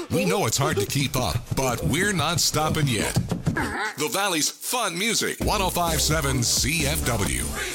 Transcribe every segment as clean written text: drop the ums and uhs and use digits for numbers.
We know it's hard to keep up, but we're not stopping yet. The Valley's fun music, 105.7 CFW.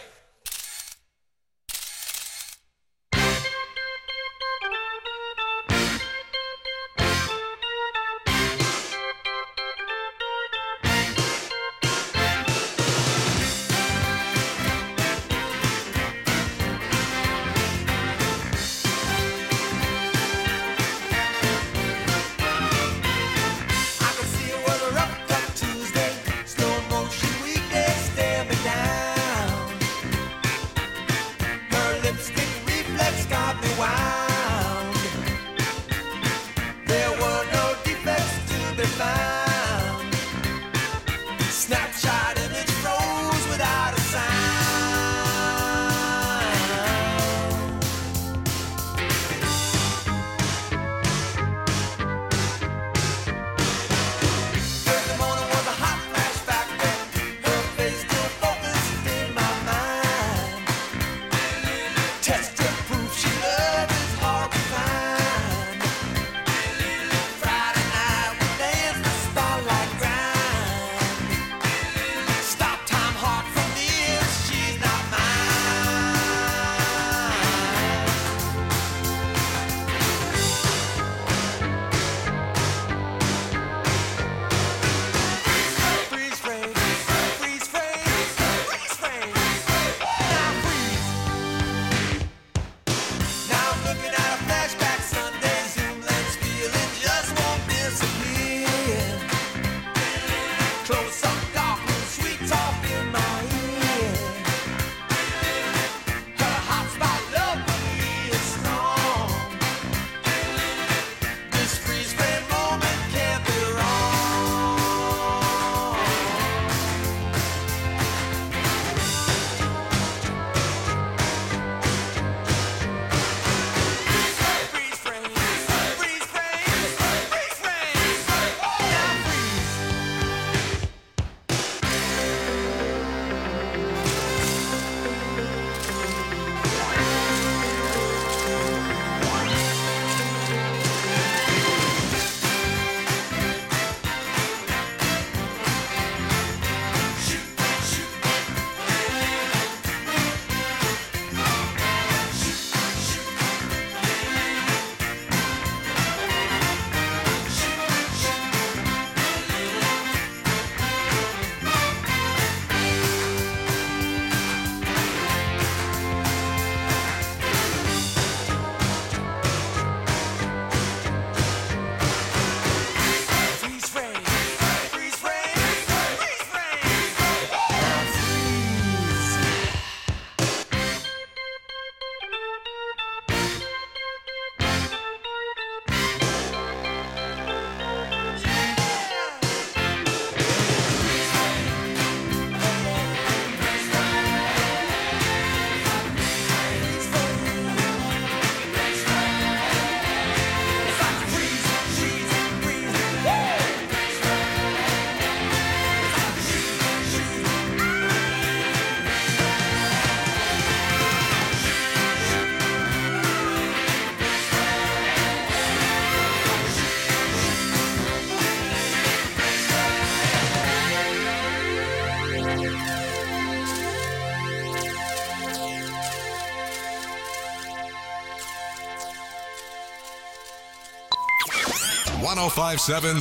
.5.7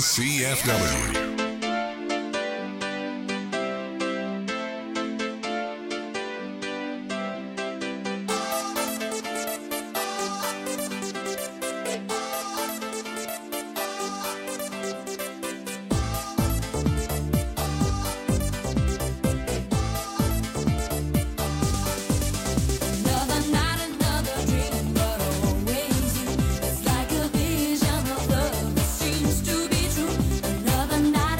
CFW. Another night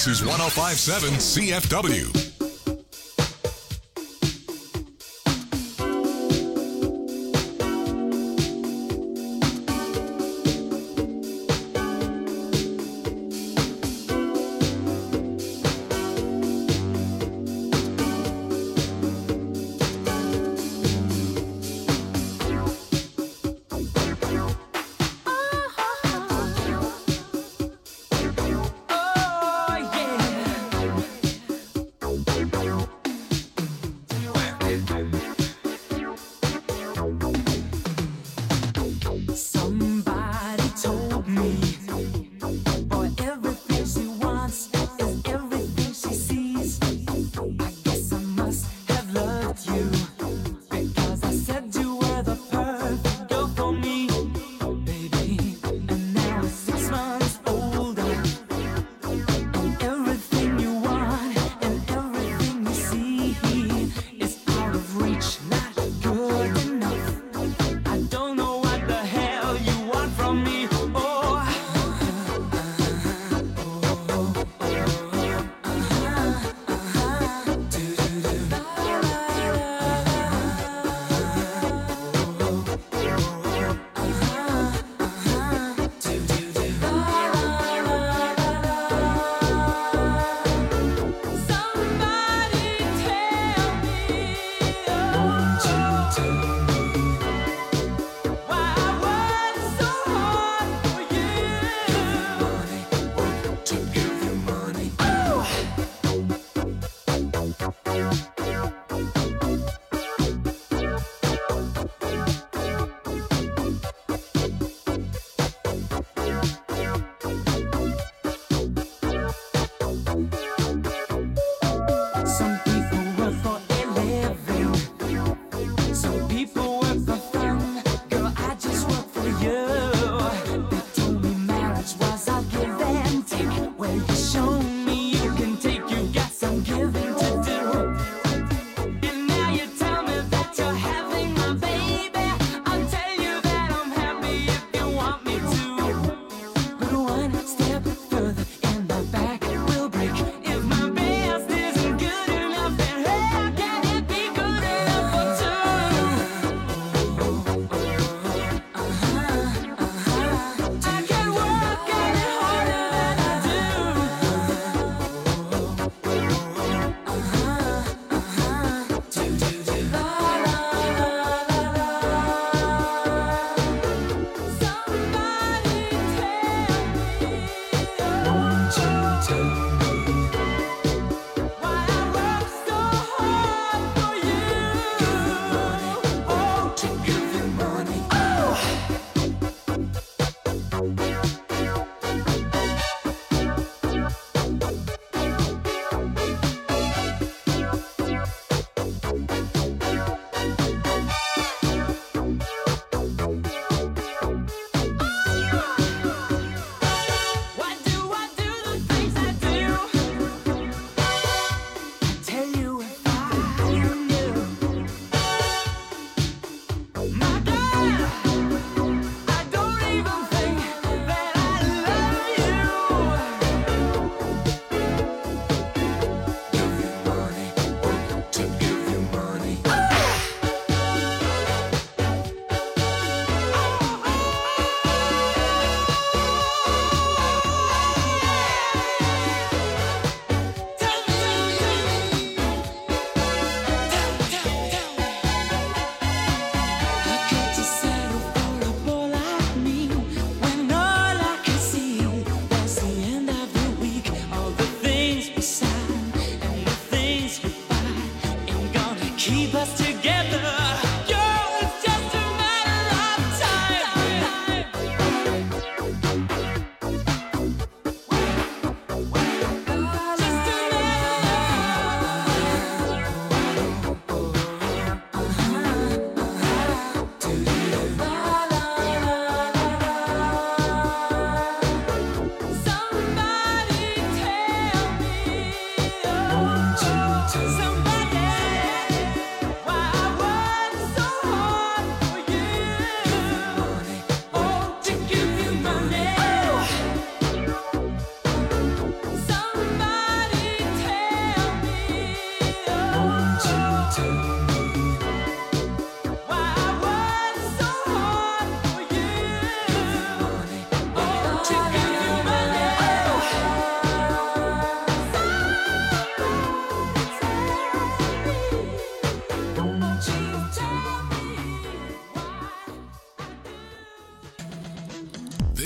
This is 1057 CFW.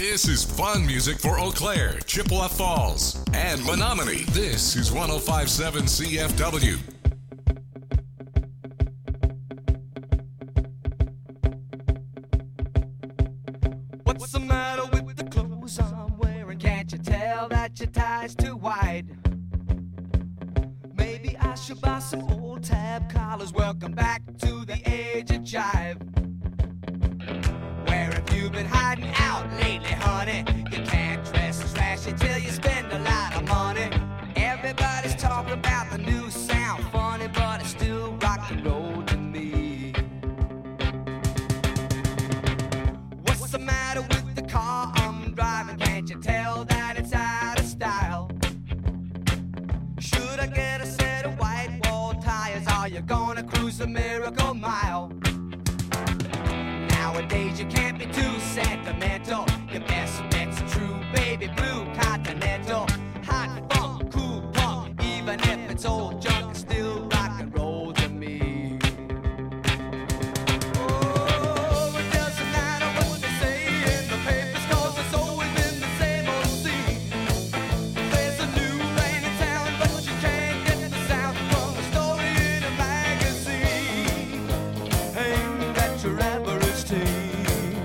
This is fun music for Eau Claire, Chippewa Falls, and Menominee. This is 105.7 CFW. What's the matter with the clothes I'm wearing? Can't you tell that your tie's too wide? Maybe I should buy some old tab collars. Welcome back to the age of jive. Where have you been hiding out lately, honey? You can't dress as flashy till you spend a lot of money. Everybody's talking about the new sound, funny, but it's still rock and roll to me. What's the matter with the car I'm driving? Can't you tell that it's out of style? Should I get a set of white wall tires? Are you gonna cruise a Miracle Mile? Nowadays you can't be too sentimental. Your best bet's a true baby blue Continental. Hot funk, cool punk, even if it's old junk, it's still rock and roll to me. Oh, it doesn't matter what they say in the papers, 'cause it's always been the same old scene. There's a new rain in town, but you can't get the sound from a story in a magazine aimed at your average teen.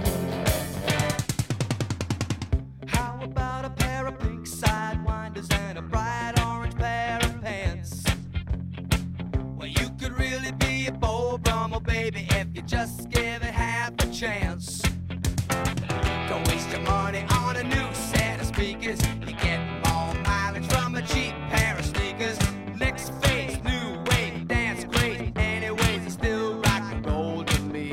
How about a pair of pink sidewinders and a bright orange pair of pants? Well, you could really be a Beau Brummel, baby, if you just give it half a chance. Don't waste your money on a new set of speakers. You get more mileage from a cheap pair of sneakers. Next phase, new wave, dance crazy. Anyways, it's still rock and roll to me.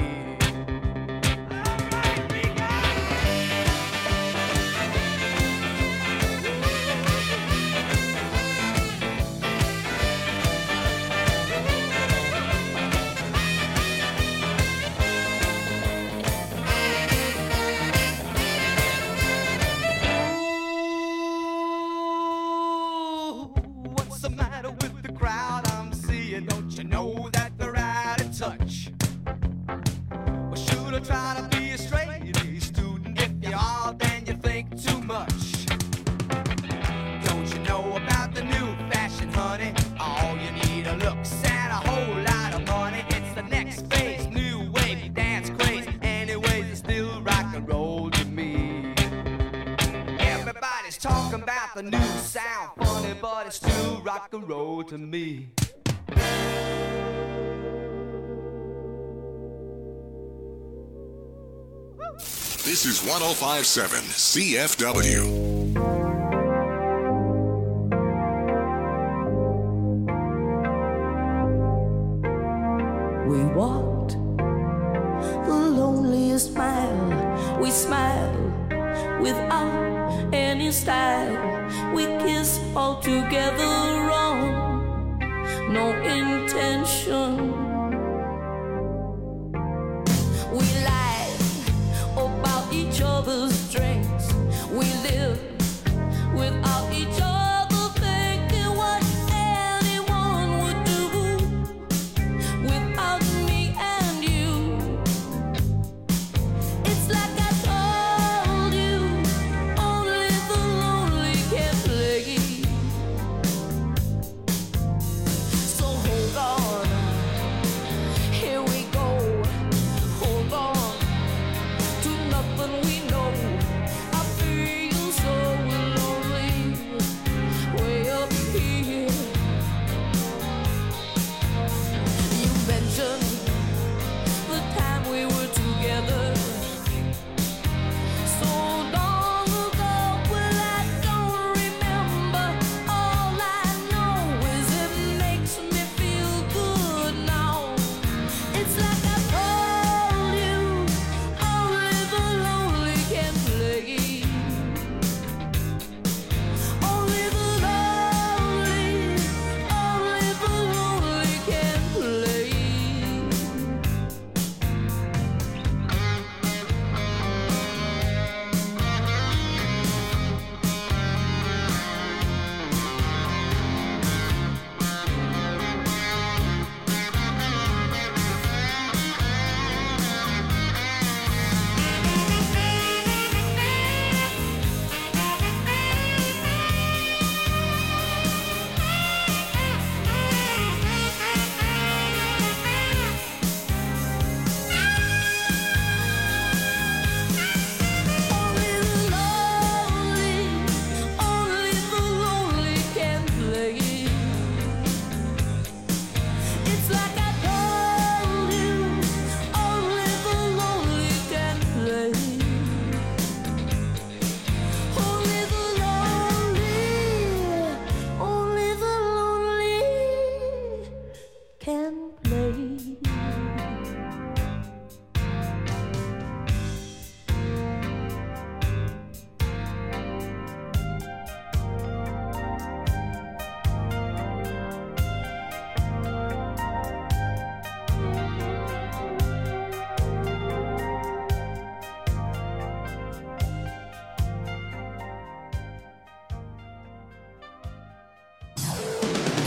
What's the matter with the crowd I'm seeing? Don't you know that they're out of touch? Well, should I try to be a straight A student? If you are, then you think too much. Don't you know about the new fashion, honey? All you need are looks and a whole lot of money. It's the next phase, new wave, dance craze. Anyways, it's still rock and roll to me. Everybody's talking about the new sound, funny, but it's still rock and roll to me. This is 105.7 CFW. We walked the loneliest mile. We smiled without any style. We kissed all together wrong, no intention. We lied about each other's strengths. We lived without each other, thinking what anyone would do without me and you. It's like I told you, only the lonely can play. So hold on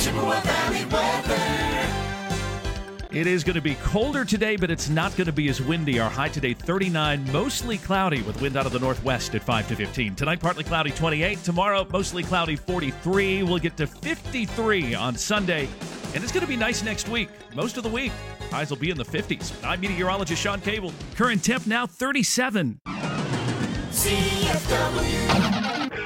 Chippewa Valley weather. It is going to be colder today, but it's not going to be as windy. Our high today, 39, mostly cloudy with wind out of the northwest at 5 to 15. Tonight, partly cloudy, 28. Tomorrow, mostly cloudy, 43. We'll get to 53 on Sunday. And it's going to be nice next week, most of the week. Highs will be in the 50s. I'm meteorologist Sean Cable. Current temp now 37. CFW.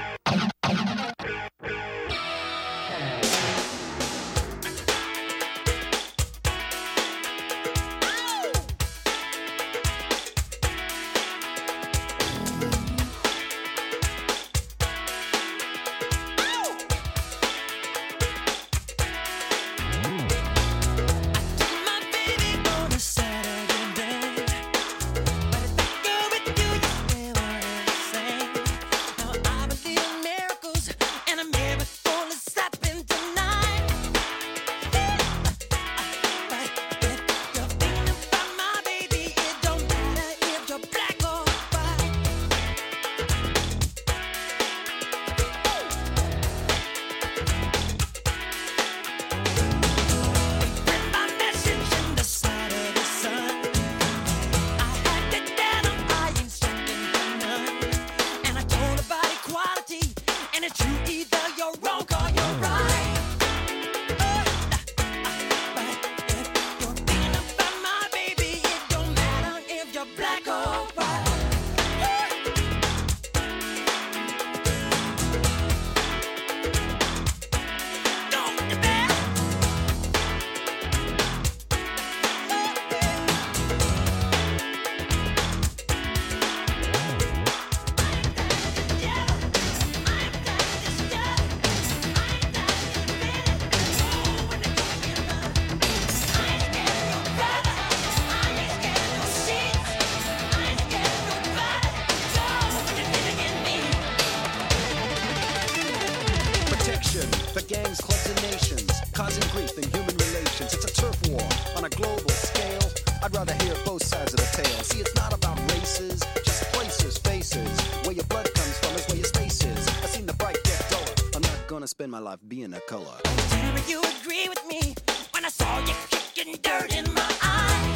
The gangs, clubs, and nations, causing grief in human relations. It's a turf war on a global scale. I'd rather hear both sides of the tale. See, it's not about races, just places, faces. Where your blood comes from is where your space is. I've seen the bright get duller. I'm not gonna spend my life being a color. Never you agree with me when I saw you kicking dirt in my eye.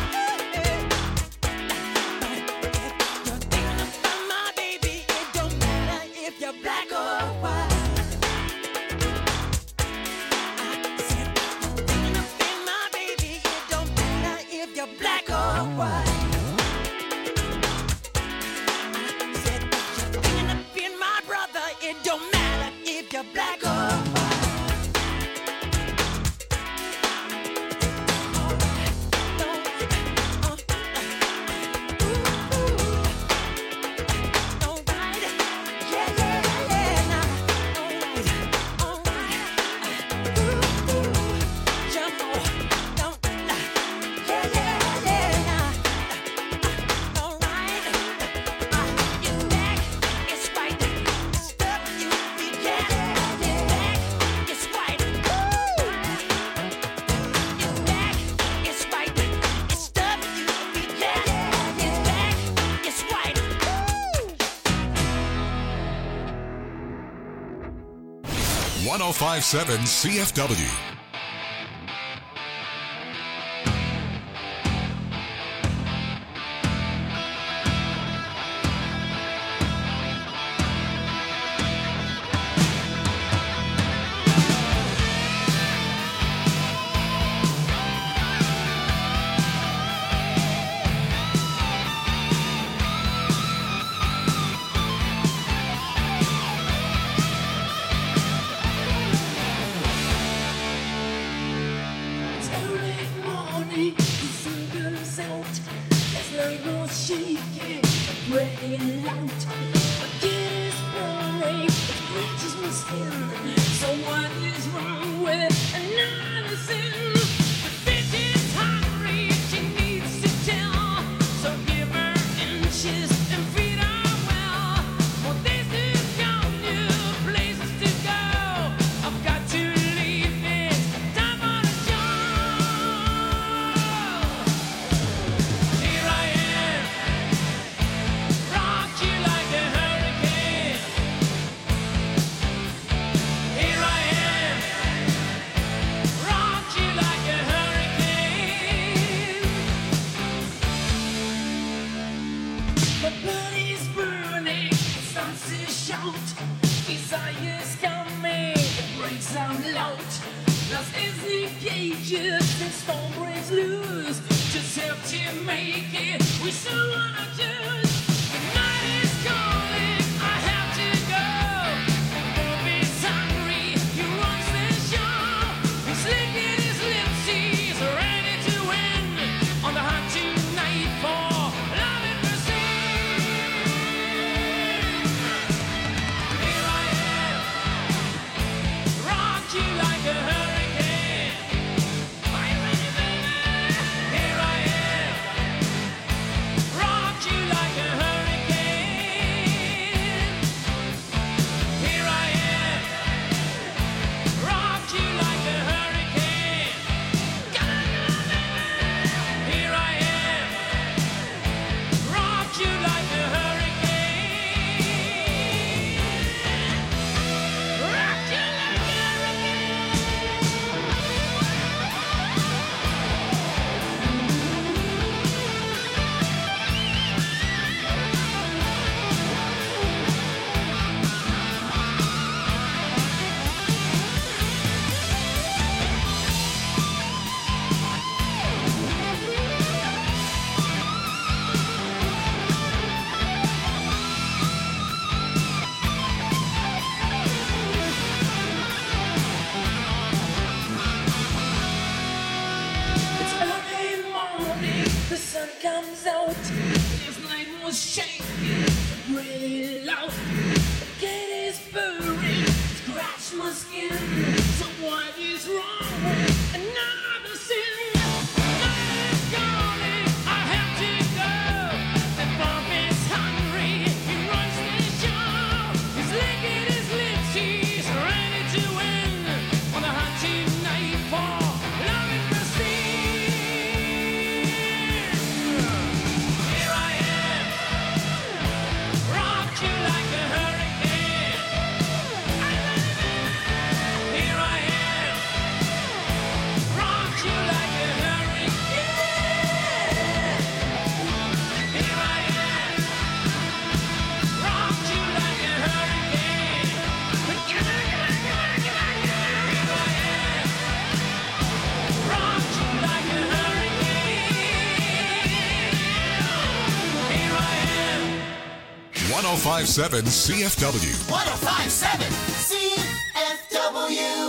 You're thinking about my baby. It don't matter if you're black or white. Black or white. I said, you're thinking of being my brother. It don't matter if you're black or white. .1057 CFW. stars as the gauges and storm breaks loose. Just help to make it with someone I choose. The night is calling, I have to go. Bob is hungry, he runs the show. He's licking his lips, he's ready to win on the hunt tonight for love and mercy. Here I am, rock you like a hurricane. Are you ready, baby? Here I am, rock you like a hurricane. Here I am, rock you like a hurricane. Here I am, rock you like a hurricane. Rock you like a It's early morning, the sun comes out. This night was shaking, really loud. The cat is purring, scratch my skin. So what is wrong with another sin? Night is calling, I have to go. The Bob is hungry, he runs the show. He's licking his lips, he's ready to win on the hunt tonight for love and mercy. Here I am, rock you like a hurricane. Here I am, rock you like a hurricane. Here I am, rock you like a hurricane. Here I am, rock you like a hurricane. Here I am. 1057 CFW. 1057 CFW.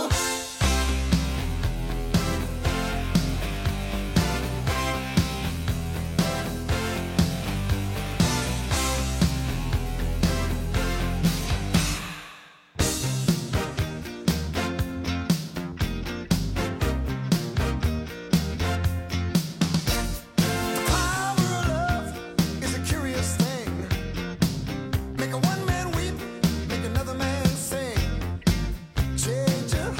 Power of love is a curious thing. Make a one man weep, make another man sing. Change your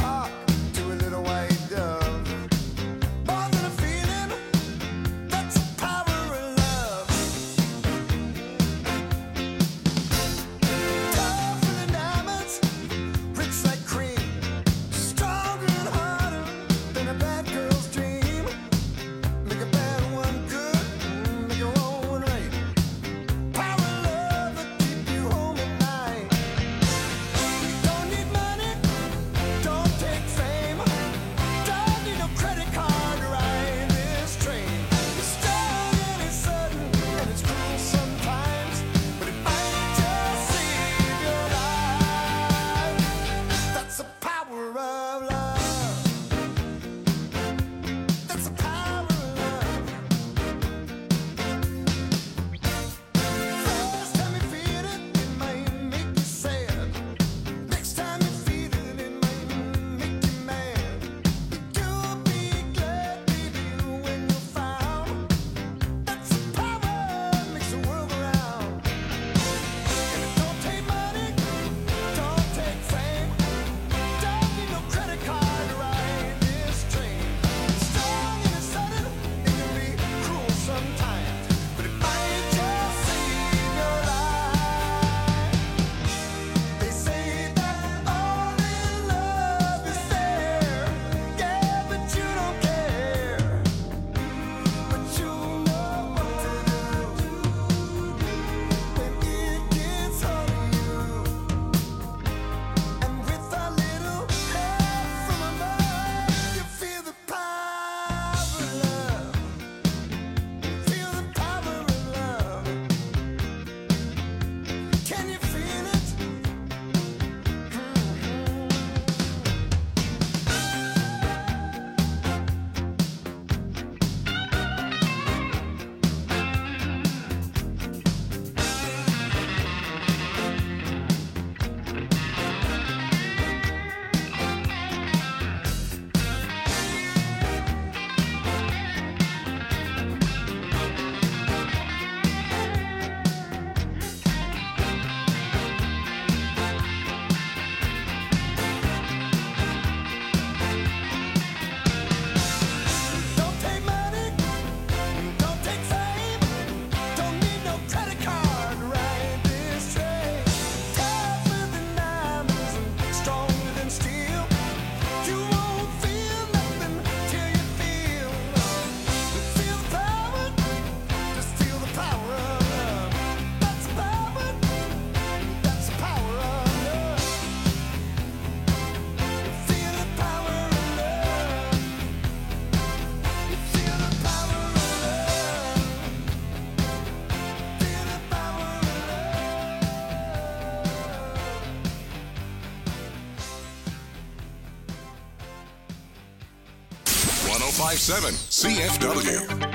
1057 CFW.